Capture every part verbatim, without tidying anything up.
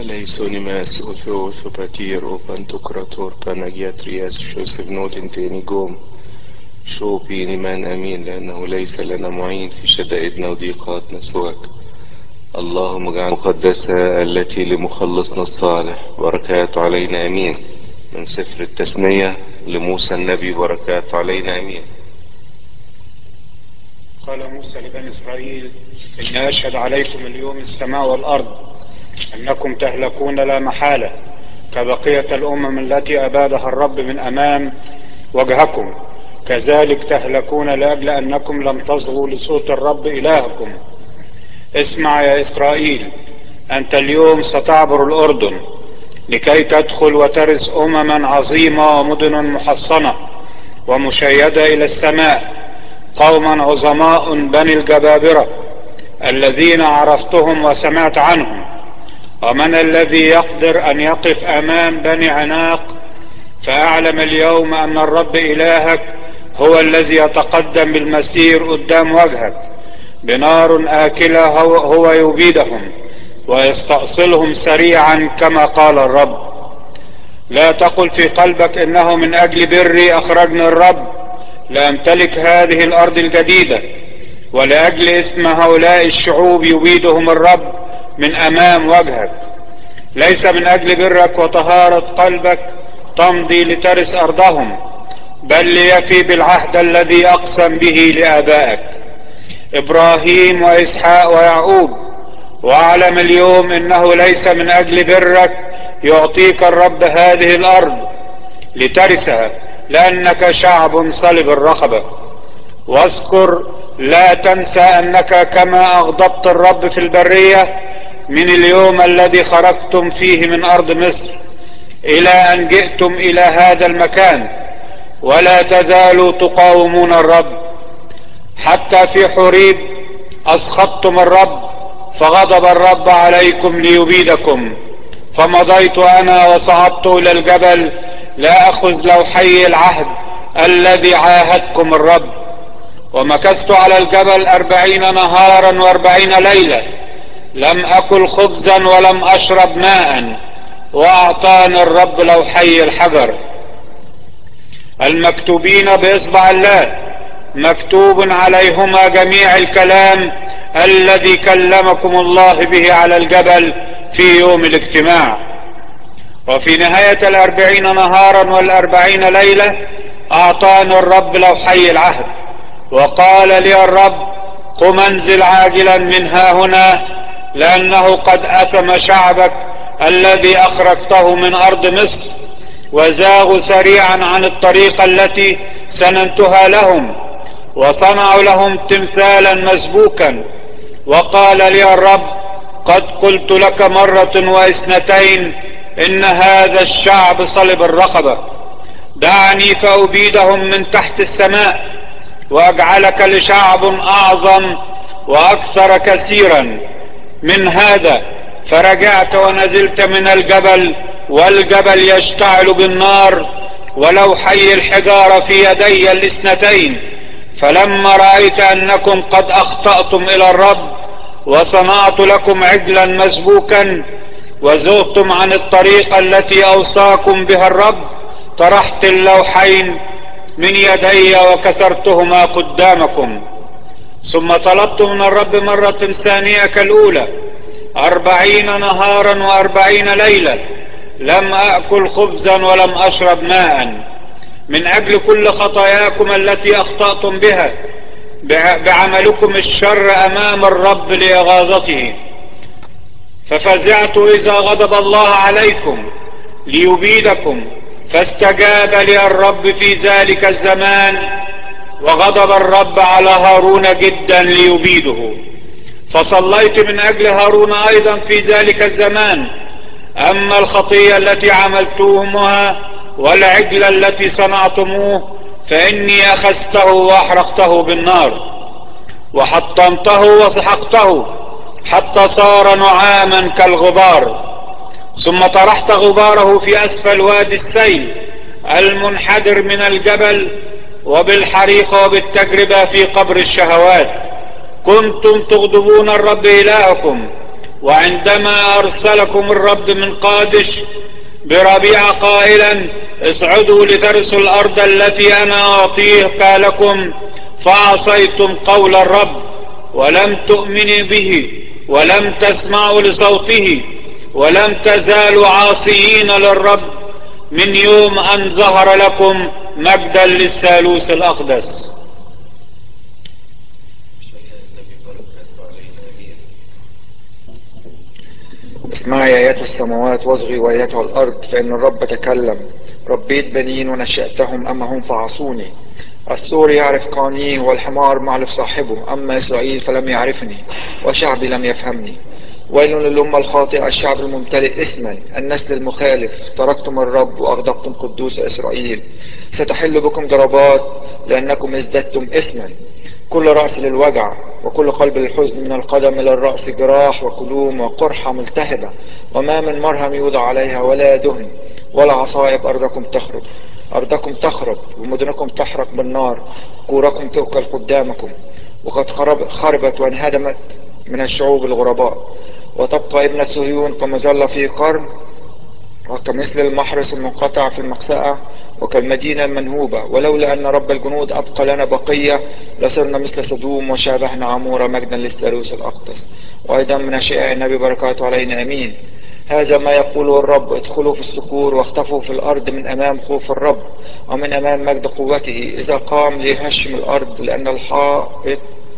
Eleisonimes Othos Opatir Opantokrator Panagiatrias Shosevnot Intinigom شوفي لمن أمين لأنه ليس لنا معين في شدائدنا وضيقاتنا سواك. اللهم اجعل مقدسة التي لمخلصنا الصالح بركات علينا أمين. من سفر التثنية لموسى النبي بركات علينا أمين. قال موسى لبني إسرائيل: إني أشهد عليكم اليوم السماء والأرض أنكم تهلكون لا محالة كبقية الأمم التي أبادها الرب من أمام وجهكم، كذلك تهلكون لأجل أنكم لم تصغوا لصوت الرب إلهكم. اسمع يا إسرائيل، أنت اليوم ستعبر الأردن لكي تدخل وترث أمما عظيمة ومدن محصنة ومشيدة إلى السماء، قوما عظماء بني الجبابرة الذين عرفتهم وسمعت عنهم. ومن الذي يقدر أن يقف أمام بني عناق؟ فأعلم اليوم أن الرب إلهك هو الذي يتقدم بالمسير قدام وجهك بنار آكلة، هو, هو يبيدهم ويستأصلهم سريعا كما قال الرب. لا تقل في قلبك إنه من أجل بري أخرجني الرب لأمتلك هذه الأرض الجديدة، ولأجل إثم هؤلاء الشعوب يبيدهم الرب من أمام وجهك. ليس من أجل برك وطهارة قلبك تمضي لترث أرضهم، بل ليفي بالعهد الذي أقسم به لآبائك إبراهيم وإسحاق ويعقوب. وأعلم اليوم إنه ليس من أجل برك يعطيك الرب هذه الأرض لترثها، لأنك شعب صلب الرقبة. واذكر لا تنسى أنك كما أغضبت الرب في البرية من اليوم الذي خرجتم فيه من أرض مصر إلى أن جئتم إلى هذا المكان، ولا تزالوا تقاومون الرب. حتى في حوريب أسخطتم الرب، فغضب الرب عليكم ليبيدكم. فمضيت أنا وصعدت إلى الجبل لأخذ لوحي العهد الذي عاهدكم الرب، ومكثت على الجبل أربعين نهارا وأربعين ليلة، لم أكل خبزا ولم أشرب ماء. وأعطاني الرب لوحي الحجر المكتوبين بإصبع الله، مكتوب عليهما جميع الكلام الذي كلمكم الله به على الجبل في يوم الاجتماع. وفي نهاية الأربعين نهارا والأربعين ليلة أعطاني الرب لوحي العهد، وقال لي الرب: قم انزل عاجلا من ها هنا، لأنه قد أثم شعبك الذي أخرجته من أرض مصر، وزاغوا سريعا عن الطريقة التي سننتها لهم، وصنعوا لهم تمثالا مسبوكا. وقال لي الرب: قد قلت لك مرة واثنتين إن هذا الشعب صلب الرقبة. دعني فأبيدهم من تحت السماء، وأجعلك لشعب أعظم وأكثر كثيرا من هذا. فرجعت ونزلت من الجبل، والجبل يشتعل بالنار، ولوحي الحجارة في يدي الاثنتين. فلما رأيت أنكم قد أخطأتم إلى الرب وصنعت لكم عجلا مسبوكا وزغتم عن الطريقة التي أوصاكم بها الرب، طرحت اللوحين من يدي وكسرتهما قدامكم. ثم طلبت من الرب مرة ثانية كالأولى أربعين نهارا وأربعين ليلة، لم أأكل خبزا ولم أشرب ماء، من أجل كل خطاياكم التي أخطأتم بها بعملكم الشر أمام الرب لإغاظته. ففزعت إذا غضب الله عليكم ليبيدكم، فاستجاب لي الرب في ذلك الزمان، وغضب الرب على هارون جدا ليبيده. فصليت من أجل هارون أيضا في ذلك الزمان. أما الخطية التي عملتموها والعجل التي صنعتموه فإني أخذته وأحرقته بالنار، وحطمته وسحقته حتى صار نعاما كالغبار. ثم طرحت غباره في أسفل وادي السيل المنحدر من الجبل، وبالحريقة وبالتجربة في قبر الشهوات. كنتم تغضبون الرب إلهكم وعندما أرسلكم الرب من قادش بربيع قائلا اصعدوا لترثوا الأرض التي أنا أعطيها لكم، فعصيتم قول الرب ولم تؤمنوا به ولم تسمعوا لصوته ولم تزالوا عاصيين للرب من يوم أن ظهر لكم مجدا للثالوث الأقدس. اسمعي ايات السماوات واصغي وايتها الارض، فان الرب تكلم. ربيت بنين ونشأتهم اما هم فعصوني. الثور يعرف قانيه والحمار معرف صاحبه، اما اسرائيل فلم يعرفني وشعبي لم يفهمني. ويل للأمة الخاطئة الشعب الممتلئ إثما النسل المخالف. تركتم الرب وأغضبتم قدوس إسرائيل. ستحل بكم ضربات لأنكم ازددتم إثما. كل رأس للوجع وكل قلب للحزن، من القدم إلى الرأس جراح وكلوم وقرحة ملتهبة، وما من مرهم يوضع عليها ولا دهن ولا عصائب. أرضكم تخرب أرضكم تخرب ومدنكم تحرق بالنار، كوركم تؤكل قدامكم. وقد خرب خربت وانهدمت من الشعوب الغرباء، وتبقى ابنة صهيون كمظلة في قرن، وكمثل المحرس المنقطع في المقسأة، وكالمدينة المنهوبة. ولولا أن رب الجنود أبقى لنا بقية لصرنا مثل سدوم وشابهنا عمورة، مجدا للثالوث الأقدس. وأيضا من أشياء النبي بركاته علينا أمين. هذا ما يقوله الرب: ادخلوا في الصخور واختفوا في الأرض من أمام خوف الرب ومن أمام مجد قوته، إذا قام ليهشم الأرض، لأن الحائط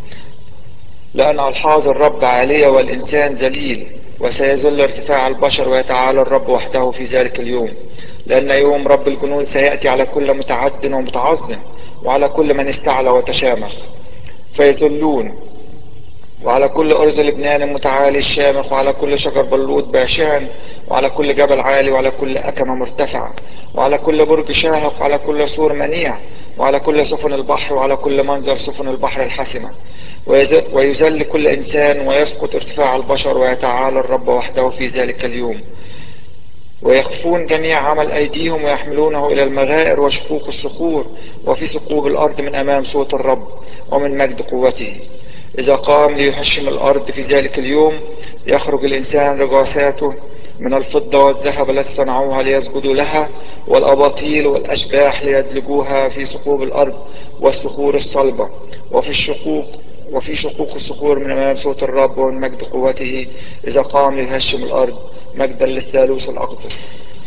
لأن ألحاظ الرب عالية والإنسان ذليل. وسيذل ارتفاع البشر ويتعالى الرب وحده في ذلك اليوم، لأن يوم رب الجنود سيأتي على كل متعد ومتعظم وعلى كل من استعلى وتشامخ فيذلون، وعلى كل أرز لبنان متعالي الشامخ، وعلى كل شجر بلوط باشعا، وعلى كل جبل عالي، وعلى كل أكمة مرتفعة، وعلى كل برج شاهق، وعلى كل سور منيع، وعلى كل سفن البحر، وعلى كل منظر سفن البحر الحسمة. ويذل كل إنسان ويسقط ارتفاع البشر ويتعالى الرب وحده في ذلك اليوم. ويخفون جميع عمل أيديهم ويحملونه إلى المغائر وشقوق الصخور وفي ثقوب الأرض من أمام صوت الرب ومن مجد قوته. إذا قام ليهشم الأرض في ذلك اليوم، يخرج الإنسان رجاساته من الفضة والذهب التي صنعوها ليسجدوا لها، والأباطيل والأشباح ليدلجوها في ثقوب الأرض والصخور الصلبة وفي الشقوق وفي شقوق الصخور من أمام صوت الرب ومن مجد قوته، إذا قام ليهشم الأرض، مجدا للثالوث الأقدس.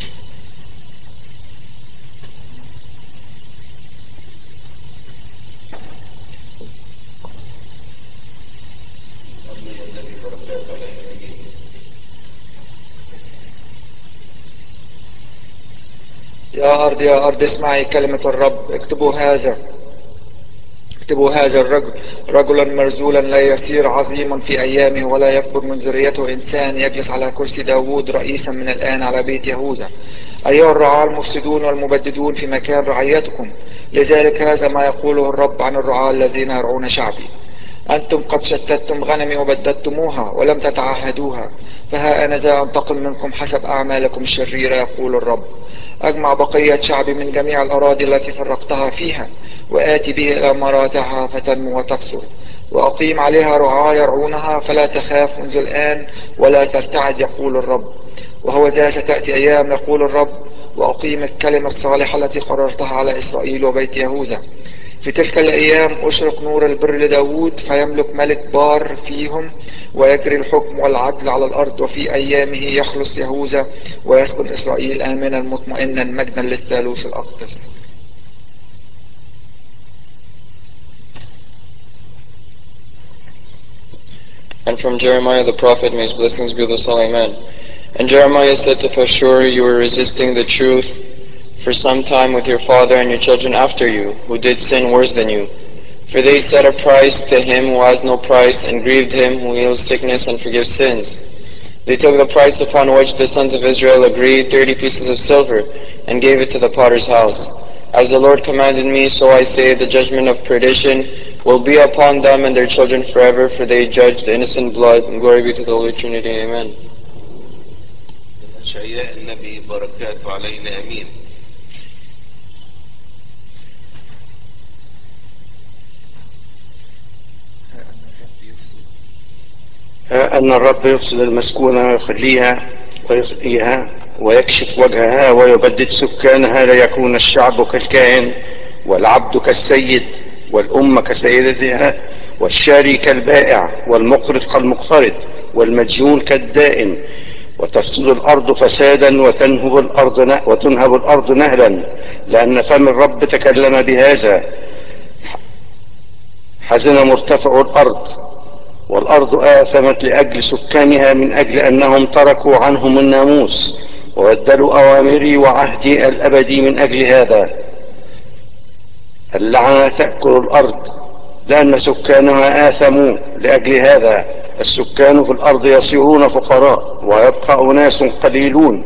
يا أرض يا أرض اسمعي كلمة الرب. اكتبوا هذا اكتبوا هذا الرجل رجلا مرزولا لا يصير عظيما في أيامه ولا يكبر من ذريته إنسان يجلس على كرسي داوود رئيسا من الآن على بيت يهوذا. أيها الرعاة المفسدون والمبددون في مكان رعيتكم، لذلك هذا ما يقوله الرب عن الرعاة الذين يرعون شعبي: أنتم قد شتتم غنمي وبددتموها ولم تتعهدوها، فها أنا ذا أنتقم منكم حسب أعمالكم الشريرة، يقول الرب. أجمع بقية شعبي من جميع الأراضي التي فرقتها فيها، وآتي به إلى مراتعها فتنمو وتكثر، وأقيم عليها رعاة يرعونها، فلا تخاف منذ الآن ولا ترتعد، يقول الرب. وهو ذا ستأتي أيام، يقول الرب، وأقيم الكلمة الصالحة التي قررتها على إسرائيل وبيت يهوذا. في تلك الأيام أشرق نور البر لداود، فيملك ملك بار فيهم، ويجري الحكم والعدل على الأرض. وفي أيامه يخلص يهوذا ويسكن إسرائيل آمنا مطمئنا، مجدا للثالوث الأقدس. And from Jeremiah the prophet, may his blessings be with us all, amen. And Jeremiah said to Pashur, you were resisting the truth for some time with your father and your children after you, who did sin worse than you. For they set a price to him who has no price, and grieved him who heals sickness and forgives sins. They took the price upon which the sons of Israel agreed, thirty pieces of silver, and gave it to the potter's house. As the Lord commanded me, so I say, the judgment of perdition will be upon them and their children forever, for they judged innocent blood. And glory be to the Holy Trinity. Amen. أشعياء النبي بركاته علينا أمين. ها أن الرب يفسد المسكونة ويخليها ويخليها ويكشف وجهها ويبدد سكانها ليكون الشعب كالكاهن والعبد كالسيد والأمة كسيدتها والشاري كالبائع والمقرض كالمقترض والمديون كالدائن، وتفسد الأرض فسادا وتنهب الأرض وتنهب الأرض نهبا، لأن فم الرب تكلم بهذا. حزن مرتفع الأرض، والأرض آثمت لأجل سكانها من أجل أنهم تركوا عنهم الناموس وبدلوا أوامري وعهدي الأبدي. من أجل هذا اللعنة تأكل الأرض لأن سكانها آثموا. لأجل هذا السكان في الأرض يصيرون فقراء ويبقى أناس قليلون.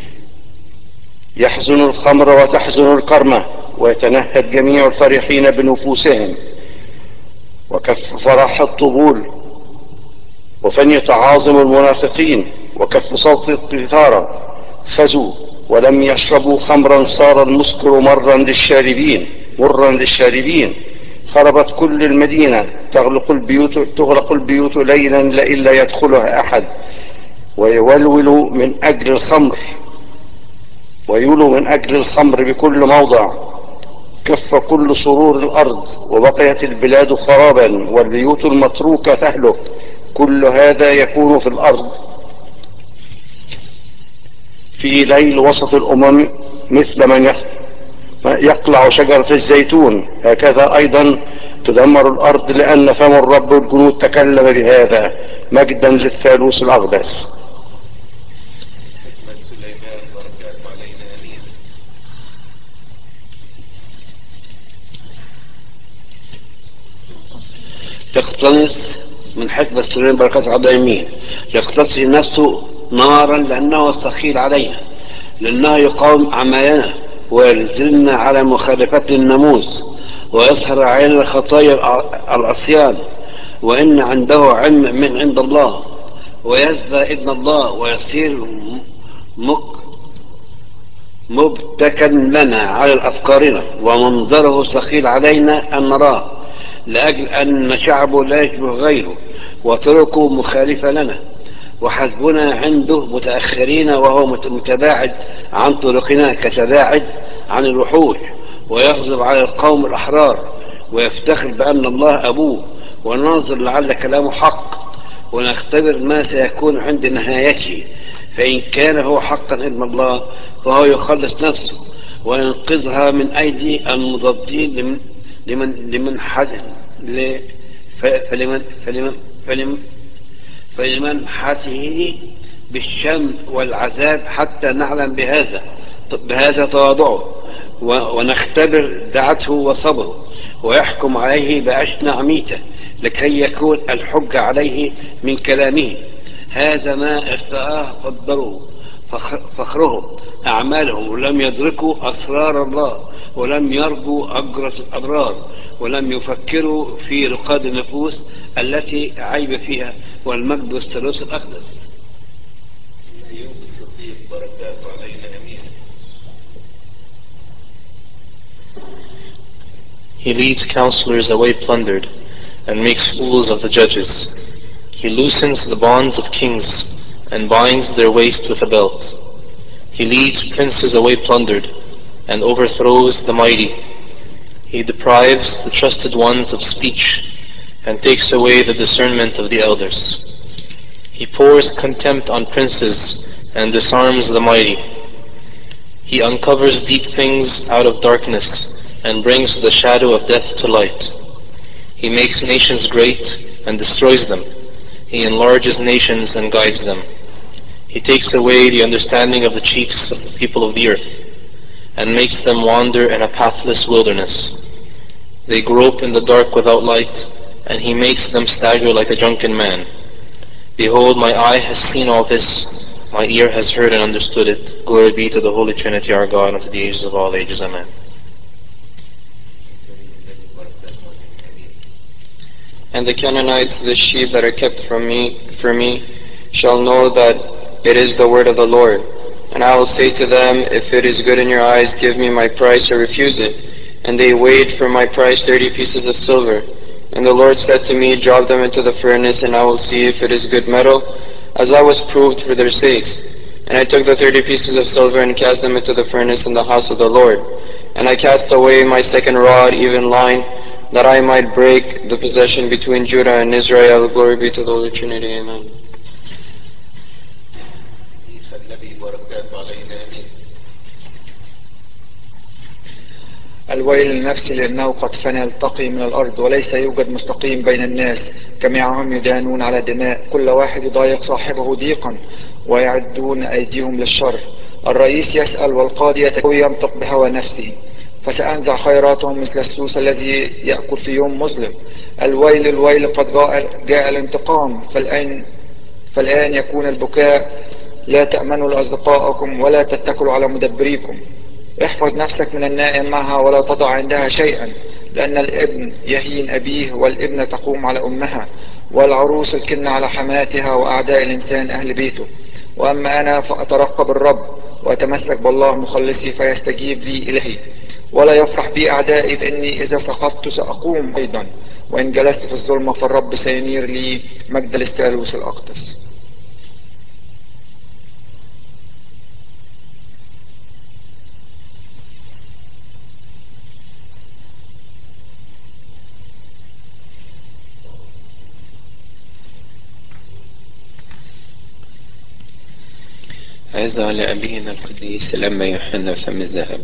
يحزن الخمر وتحزن الكرمة ويتنهد جميع الفرحين بنفوسهم، وكف فرح الطبول وفن تعاظم المنافقين وكف صوت القيثارة. خزوا ولم يشربوا خمرا صار المسكر مرا للشاربين مرا للشاربين. خربت كل المدينة، تغلق البيوت تغلق البيوت ليلا لئلا يدخلها أحد. ويولول من أجل الخمر ويولو من أجل الخمر بكل موضع. كف كل سرور الأرض وبقيت البلاد خرابا والبيوت المتروكة تهلك. كل هذا يكون في الأرض في ليل وسط الأمم مثل من يقلع شجرة الزيتون، هكذا أيضا تدمر الأرض لأن فم الرب الجنود تكلم بهذا. مجدا للثالوث الأقدس. تقتنص من حكمة سليمان بركات عبد يمين، يقتصي نفسه نارا لأنه سخيل عليها، لأنه يقاوم أعمالنا ويرزلنا على مخالفة الناموس ويسهر علينا خطايا العصيان. وإن عنده علم من عند الله ويزبى ابن الله ويصير مك مبتكا لنا على أفكارنا، ومنظره سخيل علينا أن نراه، لأجل أن شعبه لا يشبه غيره وطرقه مخالفة لنا. وحسبنا عنده متأخرين وهو متباعد عن طرقنا كتباعد عن الوحوش. ويغضب على القوم الأحرار ويفتخر بأن الله أبوه. وننظر لعل كلامه حق ونختبر ما سيكون عند نهايته. فإن كان هو حقا ابن الله فهو يخلص نفسه وينقذها من أيدي المضادين لمن لمن لمن حزن فلمن فلمن فلمن فلمن حته بالشم والعذاب حتى نعلم بهذا بهذا تواضعه ونختبر دعته وصبره ويحكم عليه بأشنع ميته لكي يكون الحج عليه من كلامه. هذا ما ارتآه فضلوا فخرهم أعمالهم ولم يدركوا أسرار الله ولم يرجوا أجرة الأبرار ولم يفكروا في رقاد النفوس التي عيب فيها. والمجد والثالوث الأقدس. أيوب الصديق بركاته علينا أمين. He leads counselors away plundered and makes fools of the judges. He loosens the bonds of kings and binds their waist with a belt. He leads princes away plundered and overthrows the mighty. He deprives the trusted ones of speech and takes away the discernment of the elders. He pours contempt on princes and disarms the mighty. He uncovers deep things out of darkness and brings the shadow of death to light. He makes nations great and destroys them. He enlarges nations and guides them. He takes away the understanding of the chiefs of the people of the earth and makes them wander in a pathless wilderness. They grope in the dark without light, and he makes them stagger like a drunken man. Behold, my eye has seen all this, my ear has heard and understood it. Glory be to the Holy Trinity, our God, unto the ages of all ages. Amen. And the Canaanites, the sheep that are kept from me, for me, shall know that it is the word of the Lord. And I will say to them, if it is good in your eyes, give me my price or refuse it. And they weighed for my price thirty pieces of silver. And the Lord said to me, drop them into the furnace, and I will see if it is good metal, as I was proved for their sakes. And I took the thirty pieces of silver and cast them into the furnace in the house of the Lord. And I cast away my second rod, even line, that I might break the possession between Judah and Israel. Glory be to the Holy Trinity. Amen. الويل لنفسي لأنه قد فنى التقي من الأرض، وليس يوجد مستقيم بين الناس. جميعهم يدانون على دماء، كل واحد يضايق صاحبه ضيقا، ويعدون أيديهم للشر. الرئيس يسأل والقاضي ينطق بهوى نفسه، فسأنزع خيراتهم مثل السوس الذي يأكل في يوم مظلم. الويل الويل قد جاء الانتقام، فالآن, فالآن يكون البكاء. لا تأمنوا لأصدقائكم ولا تتكلوا على مدبريكم. احفظ نفسك من النائم معها ولا تضع عندها شيئا، لأن الابن يهين أبيه والابنة تقوم على أمها، والعروس الكن على حماتها، وأعداء الإنسان أهل بيته. وأما أنا فأترقب الرب وأتمسك بالله مخلصي فيستجيب لي إلهي. ولا يفرح بي أعدائي، فإني إذا سقطت سأقوم أيضا، وإن جلست في الظلمة فالرب سينير لي مجد الثالوث الأقدس. عظة لأبينا القديس لما يوحنا فم الذهب.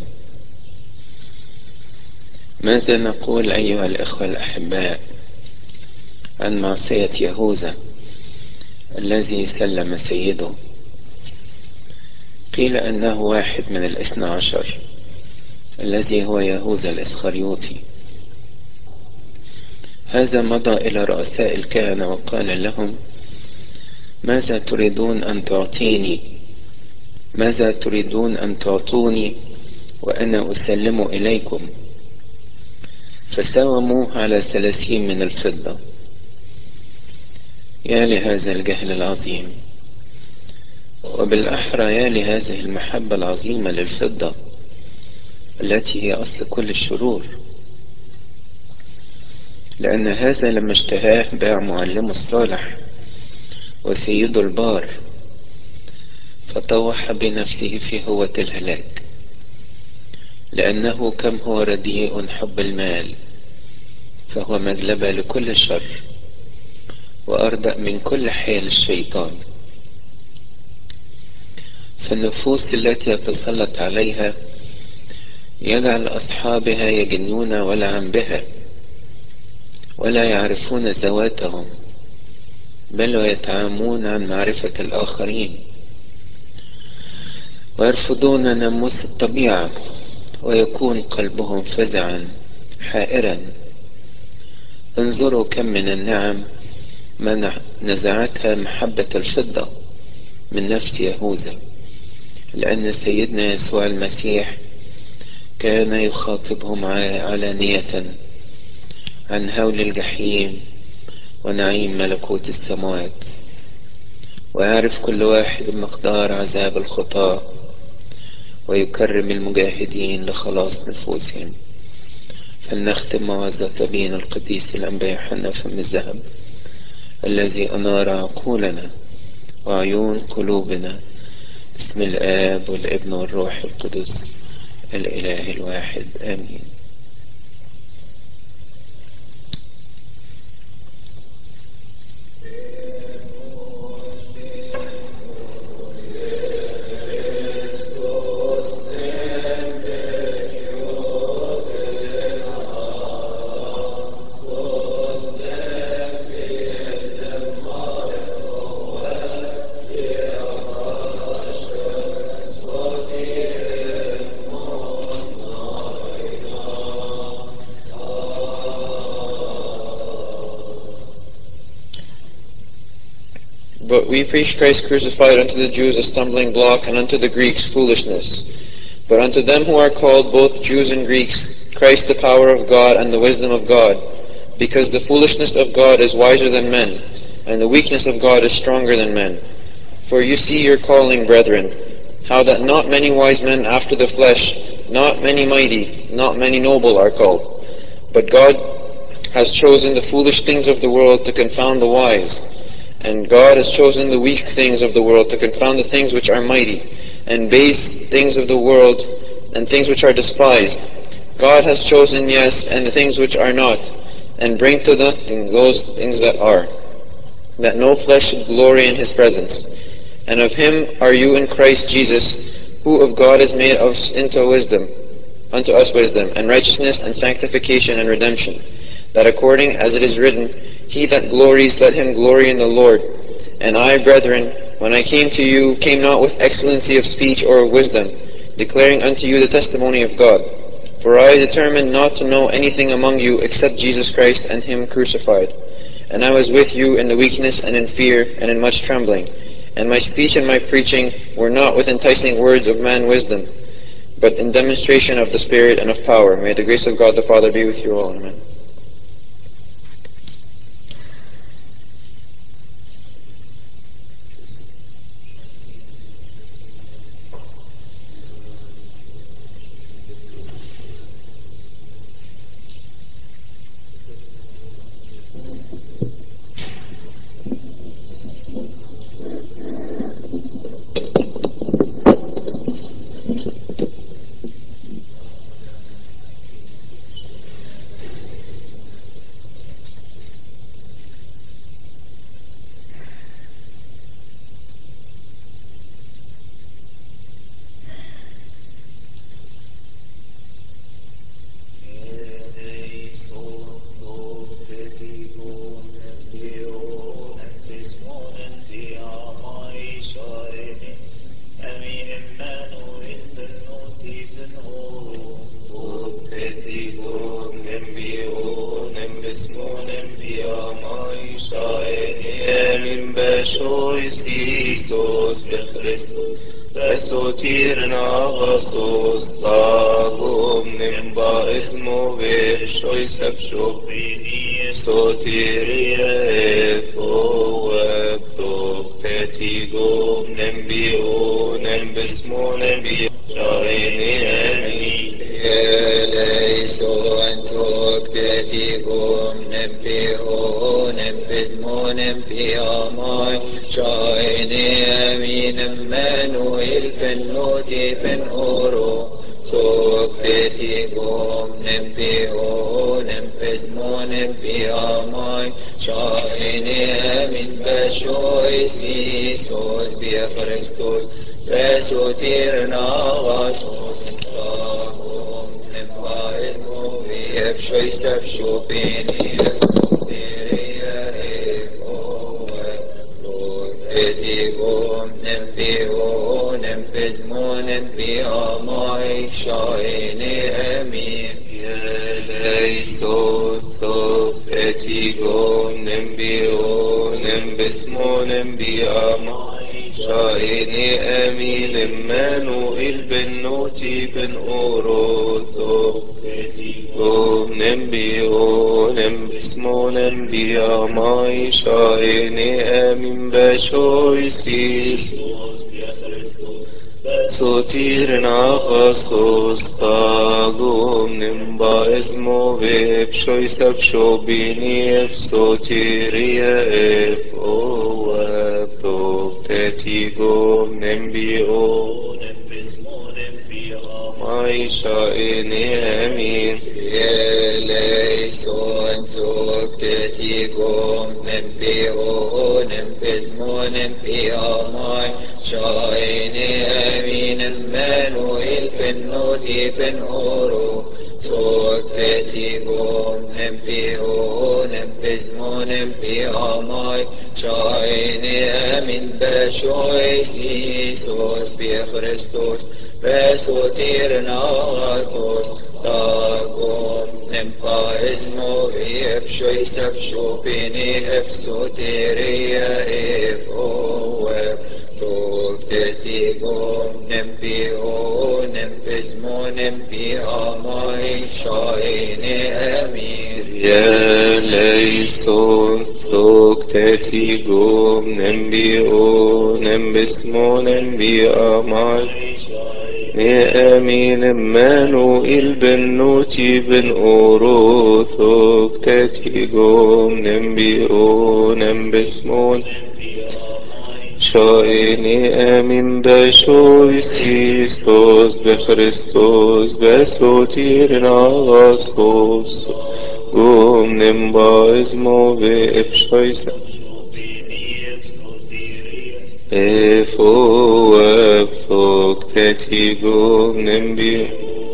ماذا نقول أيها الإخوة الأحباء عن معصية يهوذا الذي سلم سيده؟ قيل أنه واحد من الاثنى عشر الذي هو يهوذا الإسخريوطي. هذا مضى إلى رؤساء الكهنة وقال لهم: ماذا تريدون أن تعطيني ماذا تريدون أن تعطوني وأنا أسلم إليكم؟ فساوموه على ثلاثين من الفضة. يا لهذا الجهل العظيم، وبالأحرى يا لهذه المحبة العظيمة للفضة التي هي أصل كل الشرور. لأن هذا لما اشتهاه باع معلمه الصالح وسيده البار، فطوح بنفسه في هوة الهلاك، لأنه كم هو رديء حب المال، فهو مجلبة لكل شر وأردأ من كل حيل الشيطان. فالنفوس التي يتسلط عليها يجعل أصحابها يجنون ولعا بها، ولا يعرفون ذواتهم، بل ويتعامون عن معرفة الآخرين، ويرفضون ناموس الطبيعة، ويكون قلبهم فزعا حائرا. انظروا كم من النعم من نزعتها محبة الفضة من نفس يهوذا، لأن سيدنا يسوع المسيح كان يخاطبهم علانية عن هول الجحيم ونعيم ملكوت السماوات، ويعرف كل واحد مقدار عذاب الخطاة، ويكرم المجاهدين لخلاص نفوسهم. فلنختم موعظة أبينا القديس الأنبا يوحنا فم الذهب الذي أنار عقولنا وعيون قلوبنا، باسم الآب والابن والروح القدس الإله الواحد، آمين. But we preach Christ crucified, unto the Jews a stumbling block, and unto the Greeks foolishness. But unto them who are called, both Jews and Greeks, Christ the power of God and the wisdom of God. Because the foolishness of God is wiser than men, and the weakness of God is stronger than men. For you see your calling, brethren, how that not many wise men after the flesh, not many mighty, not many noble are called. But God has chosen the foolish things of the world to confound the wise. And God has chosen the weak things of the world to confound the things which are mighty, and base things of the world, and things which are despised. God has chosen, yes, and the things which are not, and bring to nothing those things that are, that no flesh should glory in his presence. And of him are you in Christ Jesus, who of God is made us into wisdom, unto us wisdom, and righteousness, and sanctification, and redemption, that according as it is written, He that glories, let him glory in the Lord. And I, brethren, when I came to you, came not with excellency of speech or of wisdom, declaring unto you the testimony of God. For I determined not to know anything among you except Jesus Christ and him crucified. And I was with you in the weakness and in fear and in much trembling. And my speech and my preaching were not with enticing words of man wisdom, but in demonstration of the Spirit and of power. May the grace of God the Father be with you all. Amen. يا ليسون ثوكتاتي قوم نمبيو نمبسمو نمبي أماي نأمين مانو البنوتي بن أورو ثوكتاتي قوم نمبيو نمبسمو شايني آمين بشوي سيستوس بخريستوس بسوتيرنا غاسوس قوم نمبايزمو بإبشويس إفو وابثوك تاتي قوم نمبي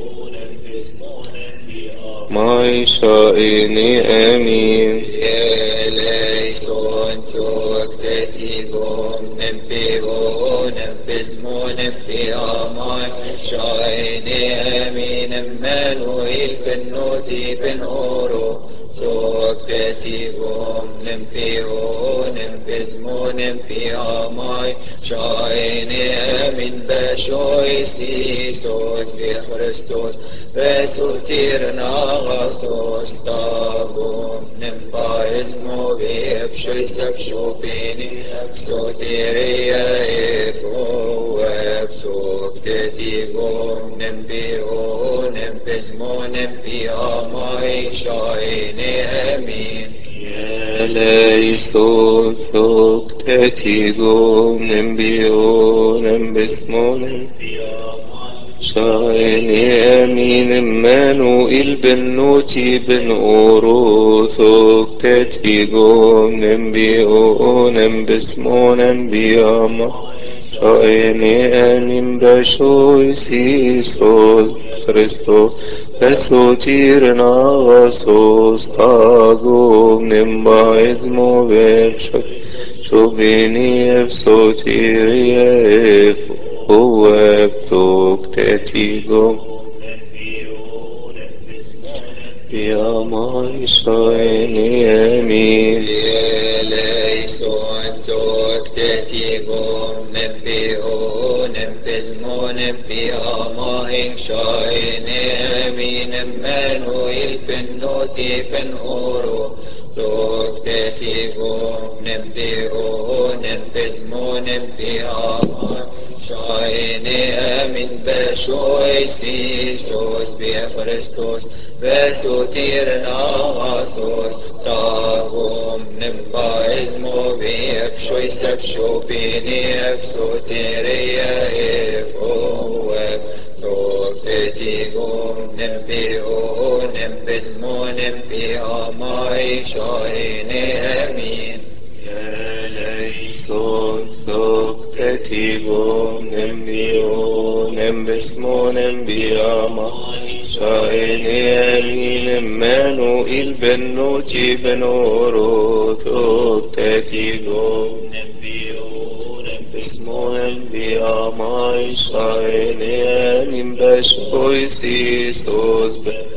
ما شايني آمين يا ليسون توك تاتي قوم نمبي ونمبزمو نمبي أمان شايني آمين مانويل بنوتي بن أورو توك تاتي قوم نمبي ونمبزمو نمبي أمان شايني آمين بشوي سيسوس بخريستوس بسوتيرنا غاسوس تاقوم نمبايزمو بيبشوي سبشو بيني سوتيريا إفو وابسوك تتيقوم نمبيو نمبزمو نمبي أماي شايني أمين يا ليسون ثوكتاتي قوم نمبيو نمبسمو نمبي شايني آمين مانو البنوتي بن أورو ثوكتاتي قوم نمبيو نمبسمو نمبي أما شايني آمين بشوي سيسوس خريستو بسوتيرنا غاسوس تاقوم نمبايزمو بيبشك شو بيني بسوتيريا هو بثوك تاتيقوم يا ماي شايني آمين يا ليسون توك تتيقوم نبيو نبزمو نبي أماهن شايني أمين مانويل بنوتي بن أورو توك تتيقوم نبيو نبزمو نبي أماهن شايني أمين بشوي سيسوس بخريستوس بسوتيرنا غاسوس تاقوم نمبايزمو بيبشوي سبشو بيني بسوتيريا إفو توك تتيقوم نمبيو نمبزمو نمبي أماي شايني أمين يا ليسون ثوك تاتيقوم نمبيو نمبسمو نمبي أما شايني آمين مانو البنوتي بن أورو ثوك تاتيقوم نمبيو نمبسمو نمبي أما شايني آمين بشوي سيسوس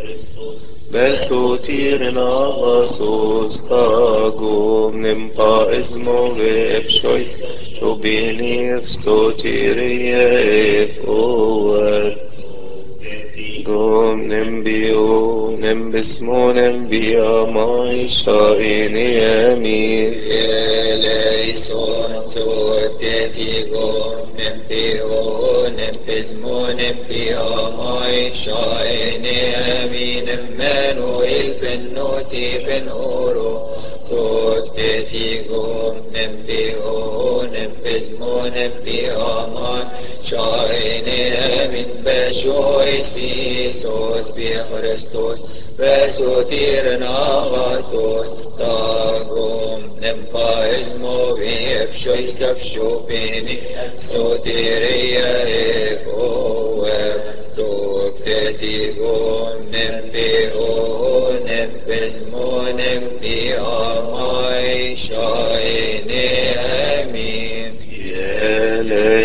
بسوتيرنا غاسوس تاقوم نمبا إزمو بإبشويس شو بيني بسوتيريا إفوار قوم نمبيو نمبسمو نمبيا ماي شايني آمين يا ليسون توتي قوم نمبيو نمبزمو نمبي أماي شايني أمين مانويل بنوتي بن أورو توتي قوم نمبيو نمبزمو نمبي أماي شايني أمين بشوي سيسوس بخريستوس بسوتيرنا غاسوس تاقوم نمبايزمو بيبشوي سبشو بيني سوتيريا إفو توك تتيقوم نمبيو نمبزمو نمبي أماي شايني أمين يا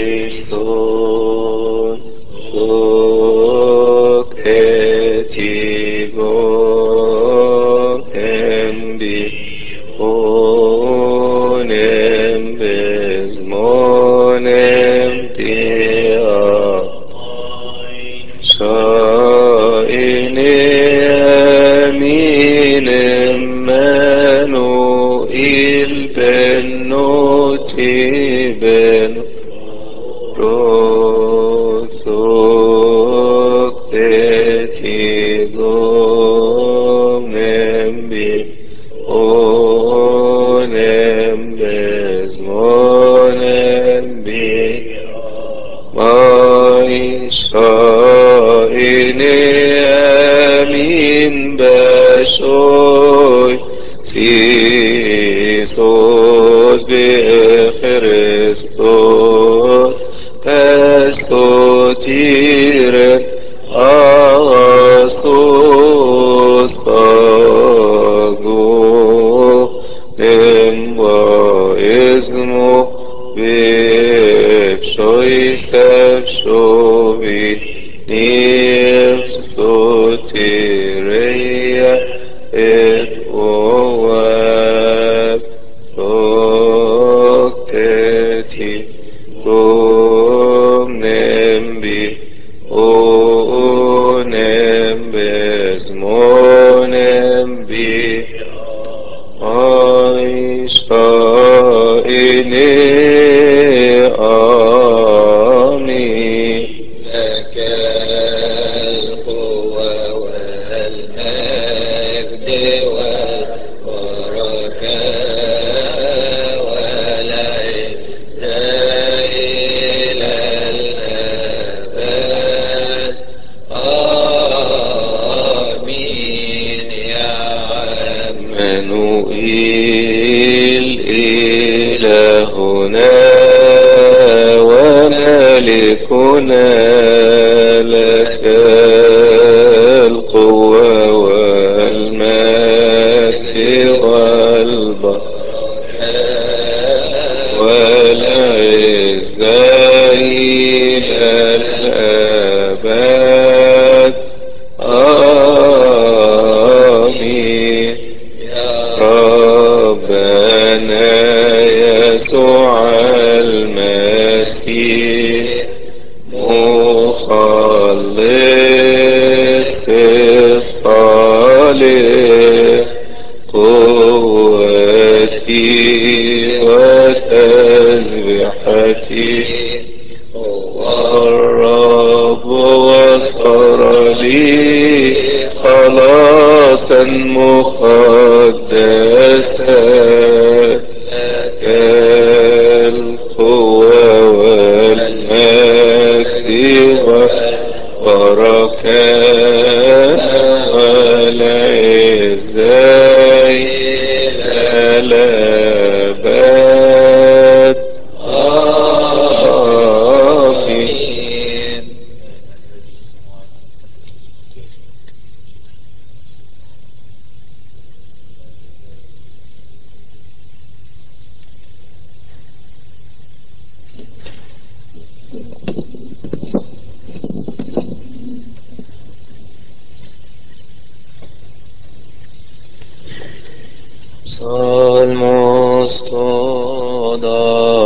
ليسون ثوك تاتيقوم نمبي ونمبزمو نمبي شايني آمين شائني أمين بشوي سيسوس بخريستوس Persotiren asos pago embaismo vepsoi sepsovi nipsotireia et oab octeti Om nembi, o nembes, mo nembi, aisha ine ami. لك القوة والمجد والبركة والعزة إلى الأبد آمين يا عمانوئيل إلهنا وملكنا لك القوة والمجد والبركة والعزة إلى الأبد آمين يا ربنا يسوع المسيح مخلص الصالح قوتي وتسبحتي هو الرب وصار لي خلاصا مقدسا لك القوة والمجد والبركة والعزة إلى الأبد آمين. Salmos toda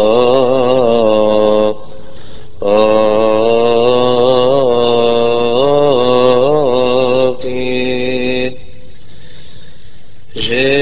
avi je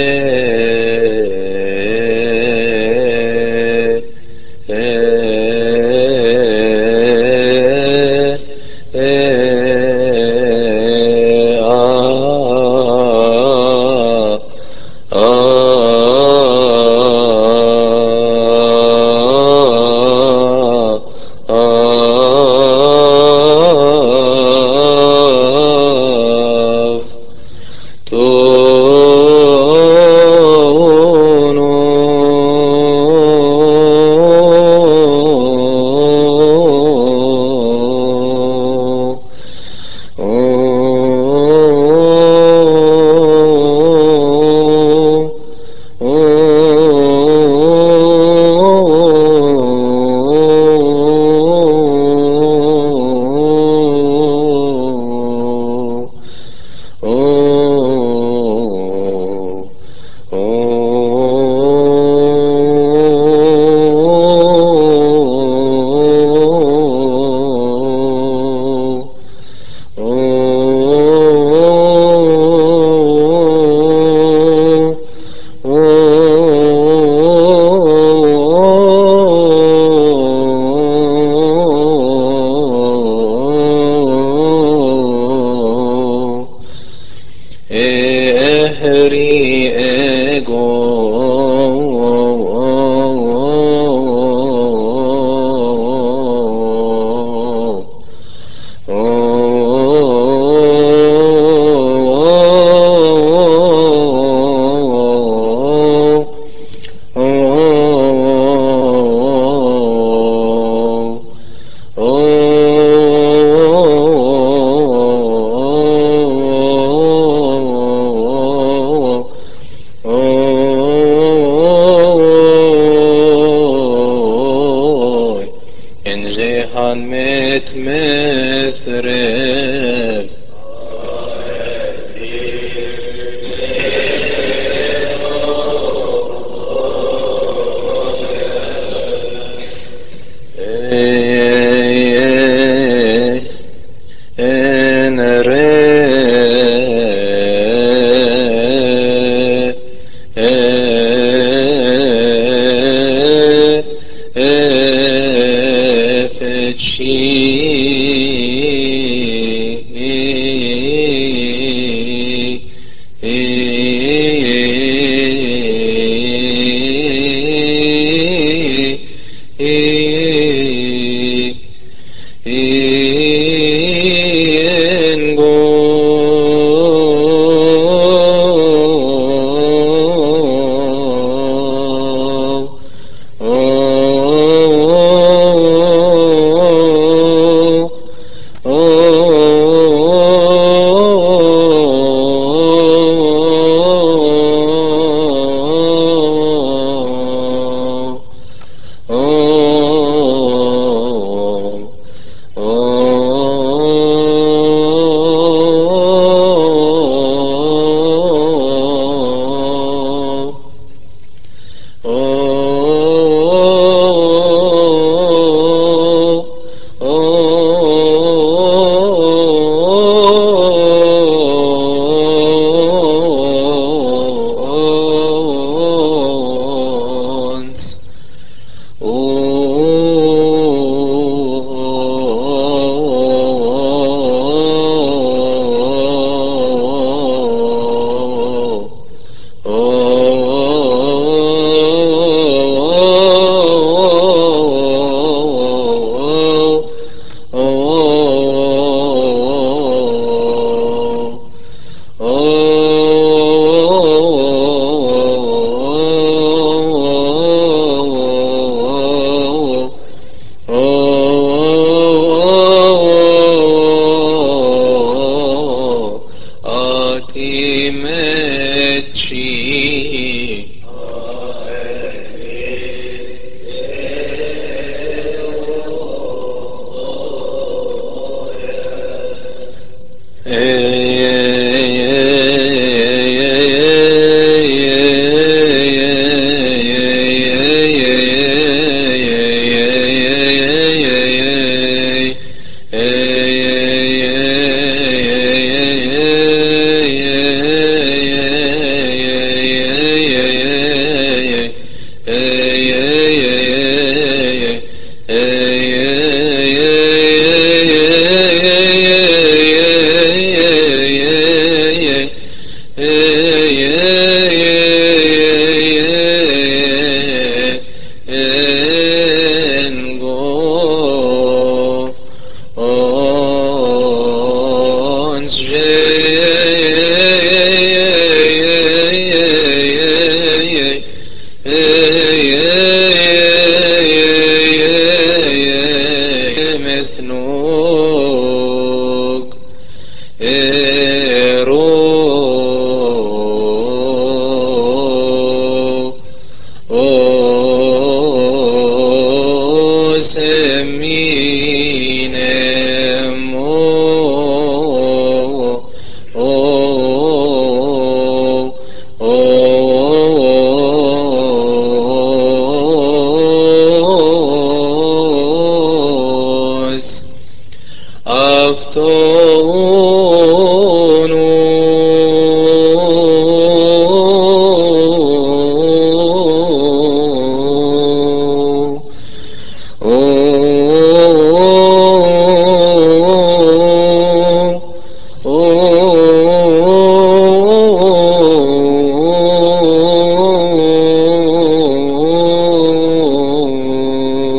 يثرب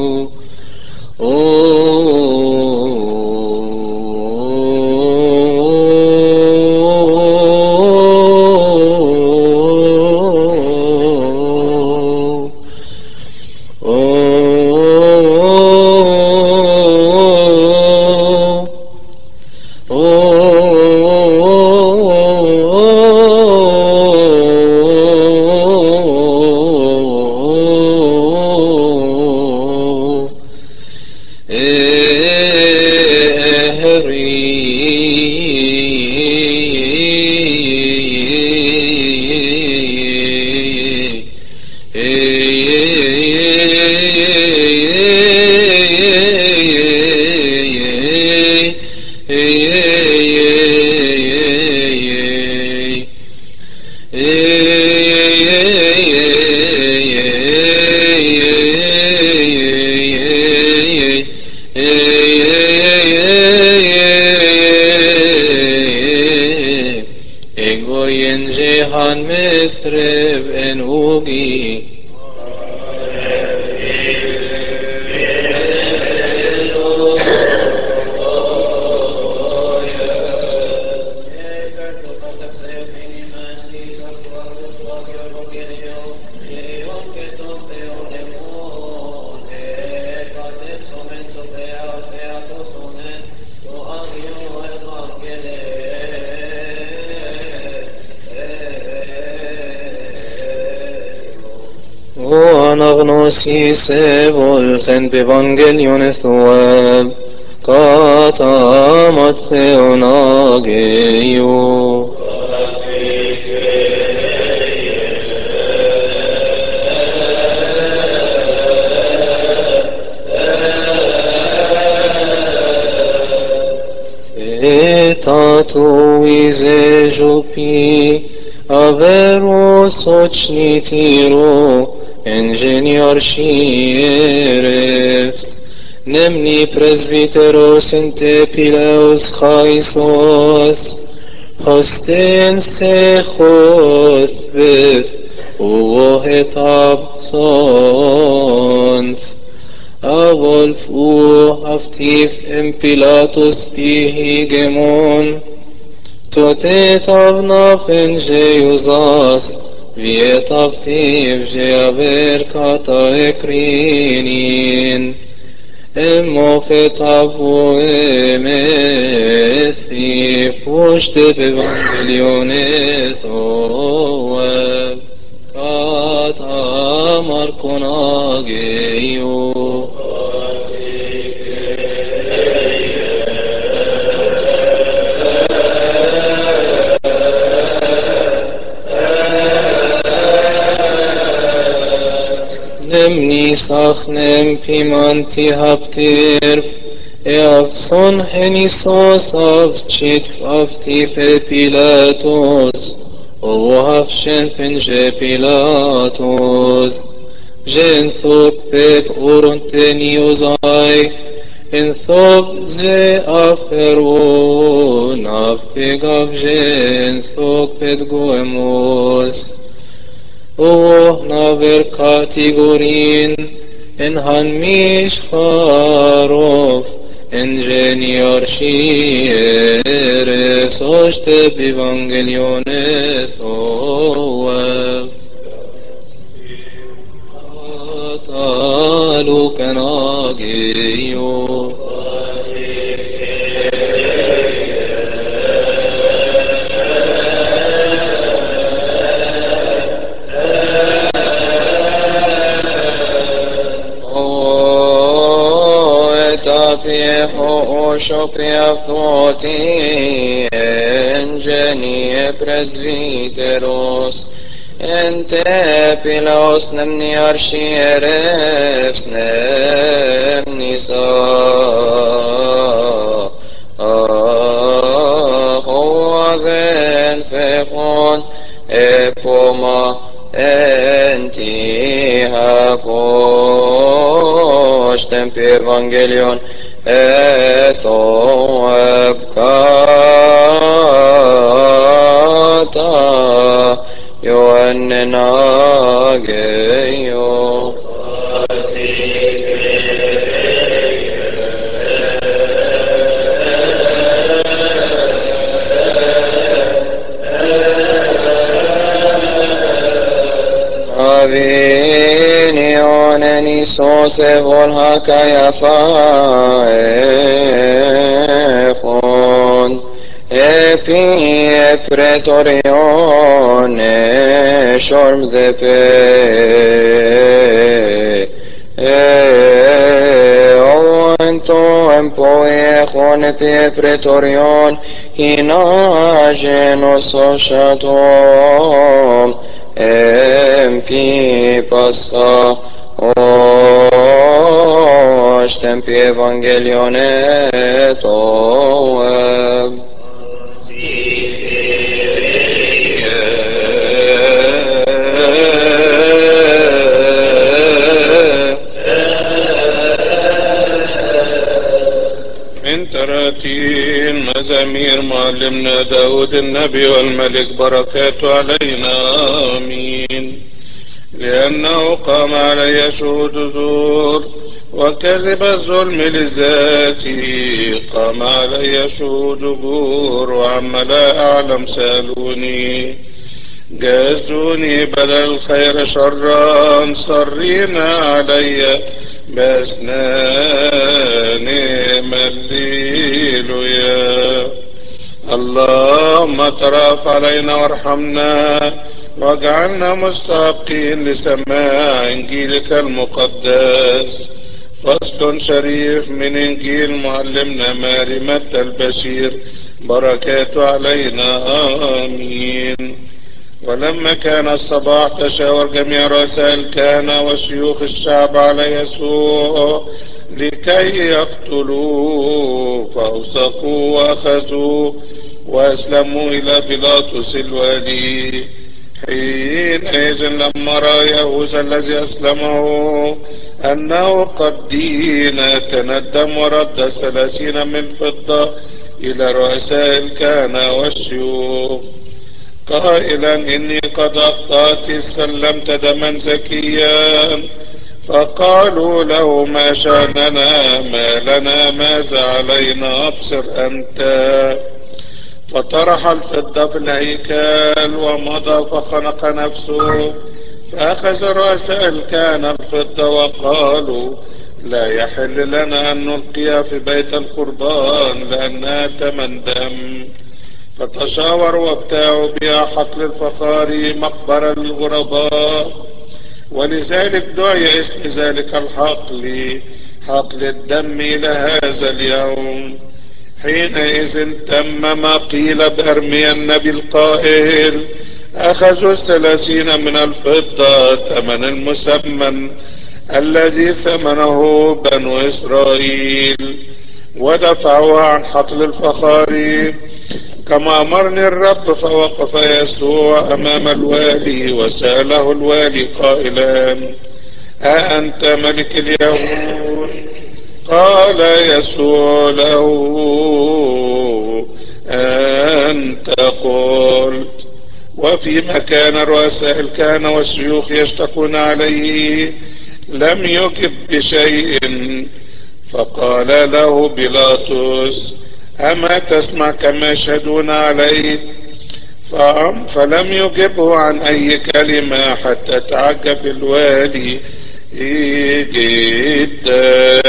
Oh Egoyen jehan mithrib en ugi. Anagnosis evolten bevangelion ethweb katamat theonageio. Eta tu izejopi avero sochnitiro Ingenior Shierefs, Nemni presbyteros entepileus chaisos, Hostin sechoth bif, uohet absonth, Avolf u haftif empilatus pihi gemon, Totet avnaf en jeusas, Viet avtiv je aver kata ekrinin, Emofet avu emethi, Fushte bevangelion ethoeb, Kata markonageio. Nemni sachnem pimanti haptirf, Eafson henisos avchit aftif Pilatos, O hafshen finje Pilatos, Jen thok pep uronteni ozai, En thok ze aferon, Afpegav jen thok pet goemos, Oh, naver kategorin, en han mishcharof, Ingenior Shierefs, Oshte bevangelion ethoeb. Atalu kanageio. Shopia thoti engenie presbyteros ente pilaos nemni archierefs nemni sa ahoaven fechon epoma enti haposhtem evangelion Ethoeb kata yoennenageio. Avini oneni sose volha kayafaefon epi pretorione shorm depe oento poe chonepie pretorion, hinagenos oshatom, empi pascha, os tempi evangelion et oem. من تراتين مزامير معلمنا داود النبي والملك بركاته علينا آمين. لأنه قام علي شهود زور وكذب الظلم لذاتي، قام علي شهود زور وعما لا أعلم سألوني، جازوني بدل الخير شرا، صرين علي بأسنان الليلويا. اللهم ترأف علينا وارحمنا واجعلنا مستحقين لسماع إنجيلك المقدس. فصل شريف من إنجيل معلمنا ماري متى البشير بركاته علينا آمين. ولما كان الصباح تشاور جميع رؤساء الكهنة وشيوخ الشعب على يسوع لكي يقتلوه، فأوثقوا وأخذوا وأسلموا إلى بيلاطس الوالي. حينئذ لما رأى يهوذا الذي أسلمه أنه قد دين، تندم ورد الثلاثين من فضة إلى رؤساء الكهنة والشيوخ قائلا إني قد أخطأت، سلمت دما زكيا. فقالوا له ما شأننا، ما لنا، ماذا علينا، أبصر أنت. فطرح الفضة في الهيكل ومضى فخنق نفسه. فأخذ رؤساء الكهنة الفضة وقالوا لا يحل لنا أن نلقيها في بيت القربان لأنها ثمن دم. فتشاوروا وابتاعوا بها حقل الفخار مقبرة للغرباء، ولذلك دعي اسم ذلك الحقل حقل الدم إلى هذا اليوم. حينئذ تم ما قيل بأرميا النبي القائل أخذوا الثلاثين من الفضة ثمن المسمن الذي ثمنه بنو إسرائيل، ودفعوها عن حقل الفخار كما أمرني الرب. فوقف يسوع أمام الوالي وسأله الوالي قائلا أأنت ملك اليهود؟ قال يسوع له أنت قلت. وفيما كان رؤساء الكهنة والشيوخ يشتكون عليه لم يجب بشيء. فقال له بيلاطس أما تسمع كما يشهدون عليك؟ فلم يجبه عن أي كلمة حتى تعجب الوالي جدا.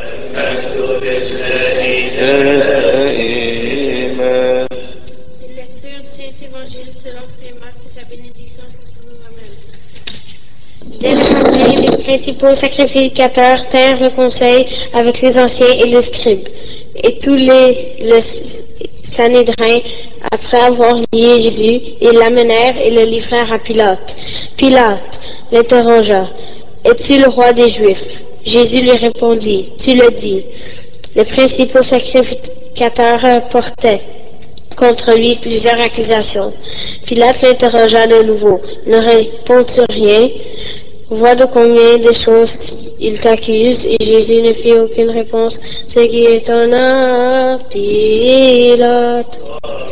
Lecture du Saint-Évangile selon saint Marc, sa bénédiction sur nous-mêmes. Dès le matin, les principaux sacrificateurs tinrent le conseil avec les anciens et les scribes. Et tous les le Sanhédrin, après avoir lié Jésus, ils l'amenèrent et le livrèrent à Pilate. Pilate l'interrogea. Es-tu le roi des Juifs? Jésus lui répondit, tu le dis. Les principaux sacrificateurs portaient contre lui plusieurs accusations. Pilate l'interrogea de nouveau. Ne réponds-tu rien? Vois de combien de choses il t'accuse, et Jésus ne fit aucune réponse, ce qui étonna Pilate.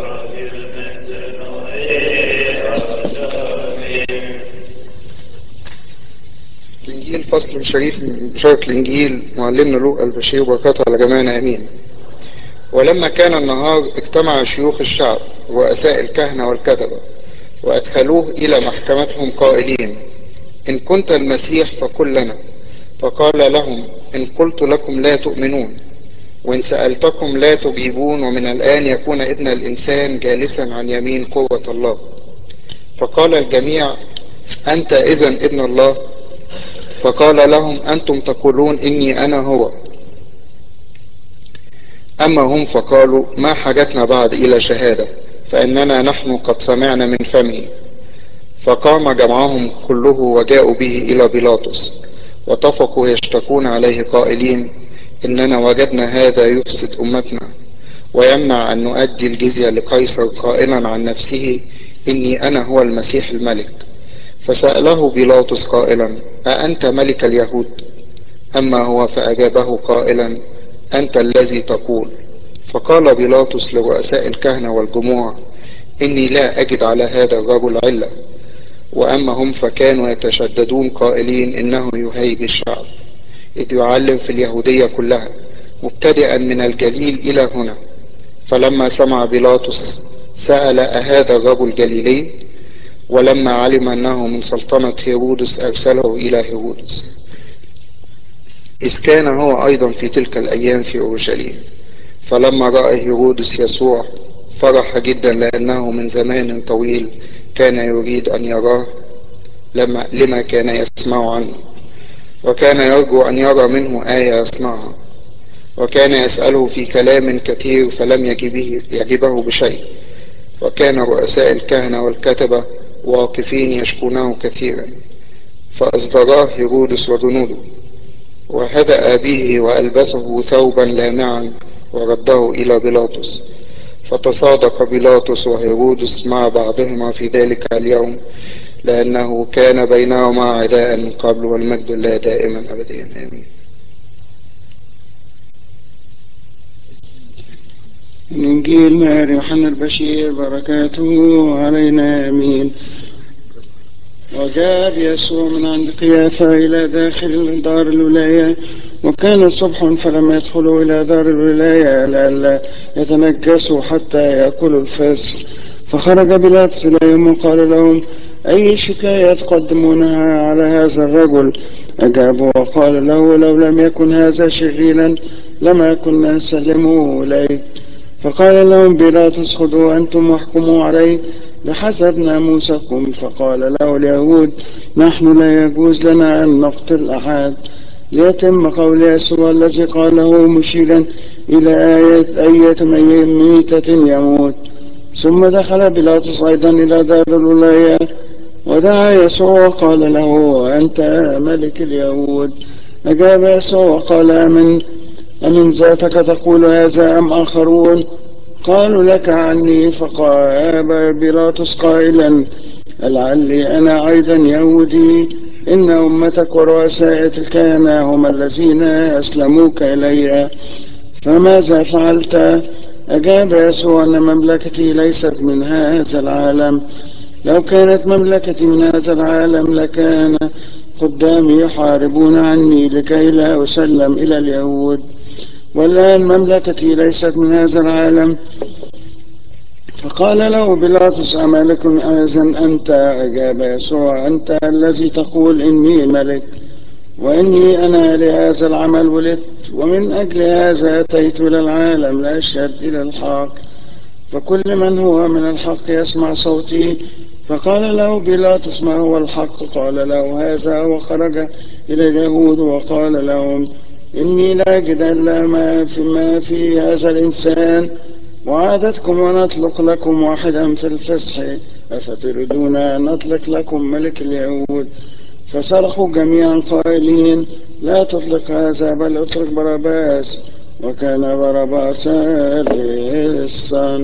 الإنجيل فصل شريف من بشارة الإنجيل معلمنا لوقا البشير وبركاته على جميعنا آمين. ولما كان النهار اجتمع شيوخ الشعب ورؤساء الكهنة والكتبة وأدخلوه إلى محكمتهم قائلين إن كنت المسيح فقل لنا. فقال لهم إن قلت لكم لا تؤمنون، وإن سألتكم لا تجيبون، ومن الآن يكون ابن الإنسان جالسا عن يمين قوة الله. فقال الجميع أنت إذن ابن الله؟ فقال لهم أنتم تقولون إني أنا هو. أما هم فقالوا ما حاجتنا بعد إلى شهادة، فإننا نحن قد سمعنا من فمه. فقام جمعهم كله وجاءوا به إلى بيلاطس، واتفقوا يشتكون عليه قائلين إننا وجدنا هذا يفسد أمتنا ويمنع أن نؤدي الجزية لقيصر، قائلا عن نفسه إني أنا هو المسيح الملك. فسأله بيلاطس قائلا أأنت ملك اليهود؟ أما هو فأجابه قائلا أنت الذي تقول. فقال بيلاطس لرؤساء الكهنة والجموع إني لا أجد على هذا الرجل علة. وأما هم فكانوا يتشددون قائلين إنه يهيج الشعب، إذ يعلم في اليهودية كلها مبتدئا من الجليل إلى هنا. فلما سمع بيلاطس سأل أهذا الرجل جليلي؟ ولما علم أنه من سلطنة هيرودس أرسله إلى هيرودس، إذ كان هو أيضا في تلك الأيام في أورشليم. فلما رأى هيرودس يسوع فرح جدا، لأنه من زمان طويل كان يريد أن يراه لما, لما كان يسمع عنه، وكان يرجو أن يرى منه آية يصنعها. وكان يسأله في كلام كثير فلم يجبه, يجبه بشيء. وكان رؤساء الكهنة والكتبة واقفين يشكونه كثيرا. فأصدراه هيرودس وجنوده، وهدأ به وألبسه ثوبا لامعا ورده إلى بيلاطس. فتصادق بيلاطس وهيرودس مع بعضهما في ذلك اليوم، لأنه كان بينهما عداء من قبل، والمجد لله دائما أبديا آمين. من إنجيل ماري يوحنا البشير بركاته علينا آمين. وجاء يسوع من عند قيافة إلى داخل دار الولاية، وكان صبح فلم يدخلوا إلى دار الولاية لئلا يتنجسوا حتى يأكلوا الفسح. فخرج بيلاطس إليهم وقال لهم أي شكاية تقدمونها على هذا الرجل؟ أجابوا وقال له لو لم يكن هذا شريرا لما كنا نسلمه إليه. فقال لهم بيلاطس خذوا أنتم واحكموا عليه بحسب ناموسكم. فقال له اليهود نحن لا يجوز لنا أن نقتل أحد، ليتم قول يسوع الذي قاله مشيرا إلى آية أية ميتة يموت. ثم دخل بيلاطس أيضا إلى دار الولاية ودعا يسوع وقال له أنت ملك اليهود؟ أجاب يسوع وقال أمن أمن ذاتك تقول هذا أم آخرون قالوا لك عني؟ فقال بيلاطس قائلا لعلي أنا أيضا يهودي؟ إن أمتك ورؤساء الكهنة هم الذين أسلموك إلي، فماذا فعلت؟ أجاب يسوع أن مملكتي ليست من هذا العالم. لو كانت مملكتي من هذا العالم لكان قدامي يحاربون عني لكي لا أسلم إلى اليهود، والآن مملكتي ليست من هذا العالم. فقال له بيلاطس أملك إذن أنت؟ أجاب يسوع أنت الذي تقول إني ملك، وإني أنا لهذا العمل ولدت، ومن أجل هذا أتيت إلى العالم لأشهد إلى الحق، فكل من هو من الحق يسمع صوتي. فقال له بيلاطس ما هو الحق؟ قال له هذا. وخرج إلى اليهود وقال لهم إني لا أجد إلا ما في, ما في هذا الإنسان، وعادتكم ونطلق لكم واحدا في الفسح، أفتريدون أن نطلق لكم ملك اليهود؟ فصرخوا جميعا قائلين لا تطلق هذا بل اترك باراباس. وكان باراباس لصا.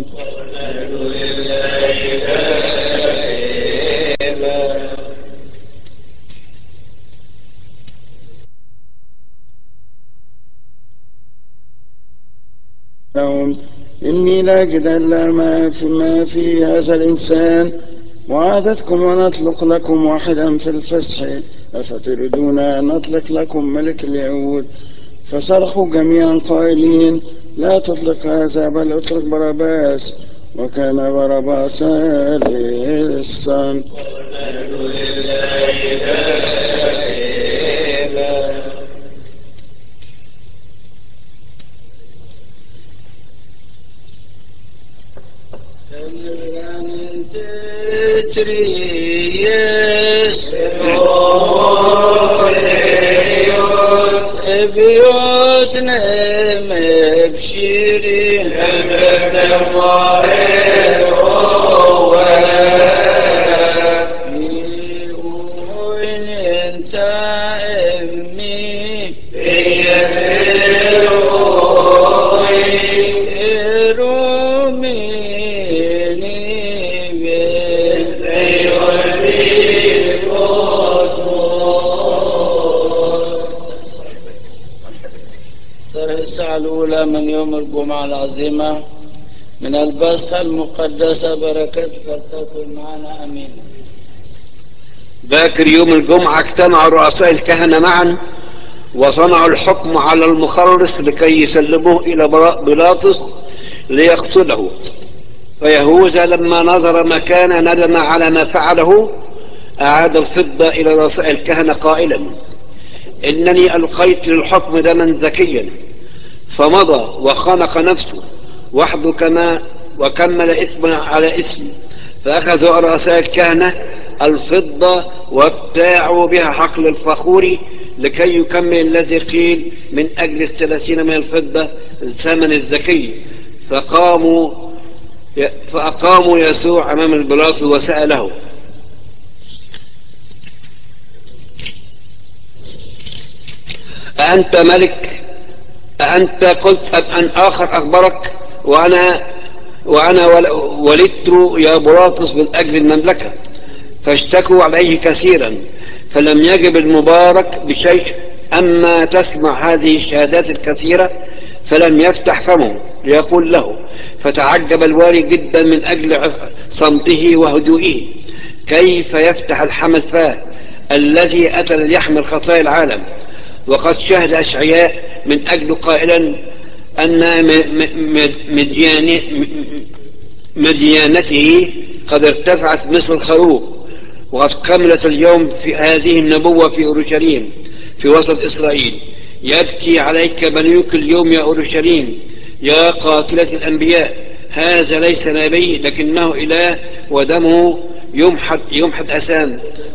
لهم إني لا أجد إلا ما في, ما في هذا الإنسان، وعادتكم ونطلق لكم واحدا في الفسح، أفتريدون أن نطلق لكم ملك اليهود؟ فصرخوا جميعا قائلين لا تطلق هذا بل اترك باراباس. وكان باراباس لصا. Yes, بيوتنا مبشرين وين انت امي الساعة الأولى من يوم الجمعة العظيمة من البصرة المقدسة بركة فلتكن معنا أمين. ذاكر يوم الجمعة اجتمع رؤساء الكهنة معا وصنعوا الحكم على المخلص لكي يسلموه إلى بيلاطس ليقتله. فيهوذا لما نظر ما كان ندم على ما فعله، أعاد الفضة إلى رؤساء الكهنة قائلا: إنني ألقيت للحكم دما زكيا. فمضى وخنق نفسه وحده كما وكمل اسما على اسم. فأخذوا رؤساء الكهنة الفضة وابتاعوا بها حقل الفخور لكي يكمل الذي قيل من أجل الثلاثين من الفضة الثمن الزكي. فقاموا فأقاموا يسوع أمام البيلاطس وسأله: أأنت ملك؟ أأنت قلت أم أن آخر أخبرك؟ وأنا وأنا ولدت يا بيلاطس من أجل المملكة. فاشتكوا عليه كثيرا، فلم يجب المبارك بشيء. أما تسمع هذه الشهادات الكثيرة فلم يفتح فمه ليقول له. فتعجب الوالي جدا من أجل صمته وهدوئه. كيف يفتح الحمل فاه الذي أتى ليحمل خطايا العالم؟ وقد شهد أشعياء من أجل قائلا أن مديانته قد ارتفعت مثل الخروف. وقد كملت اليوم في هذه النبوة في أورشليم في وسط إسرائيل: يبكي عليك بنيك اليوم يا أورشليم يا قاتلة الأنبياء. هذا ليس نبي لكنه إله ودمه يمحد, يمحد أسام.